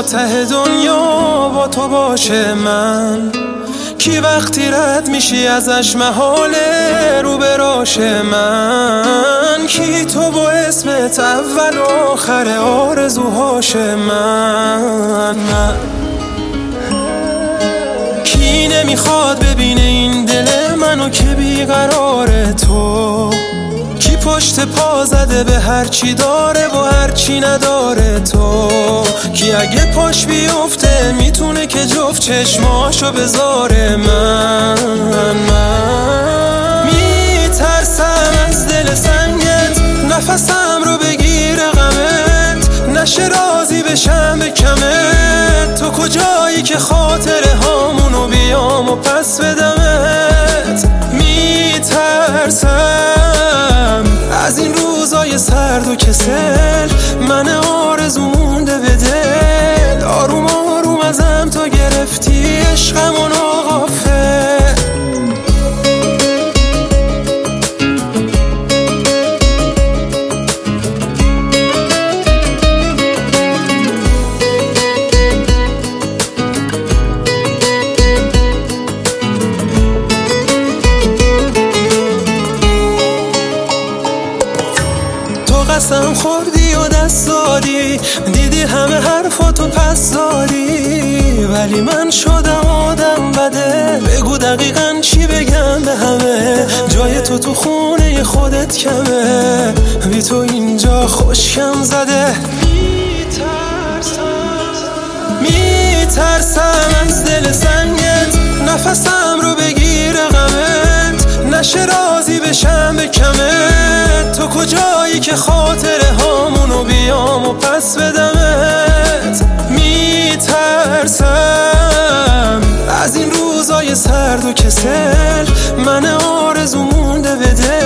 تا ته دنیا با تو باشه من، کی وقتی رد میشی ازش محاله رو براشه من، کی تو با اسمت اول و آخر آرزوهاشه من. کی نمیخواد ببینه این دل منو که بیقراره تو، کی پشت پا زده به هر چی داره و هر چی نداره تو، کی اگه پاش بیفته میتونه که جفت چشماشو بذاره من. میترسم از دل سنگت نفسم رو بگیره غمت، نشه راضی بشم به کمت، تو کجایی که خاطره هامونو بیام و پس بدمت. میترسم از این روزای سرد و کسل، من آرزو مونده به دل، آروم آروم ازم تو گرفتی عشقمو ناغافل. قسم خوردی و دست دادی، دیدی همه حرفاتو پس دادی، ولی من شدم آدم بده. بگو دقیقاً چی بگم به همه، جای تو خونه خودت کمه، بی تو اینجا خوشکم زده. میترسم از دل سنگت نفسم رو بگیره غمت، نشه راضی بشم به کمت، تو کجایی که خاطره هامونو بیام و پس بدمت. میترسم از این روزای سرد و کسل، من آرزو مونده به دل،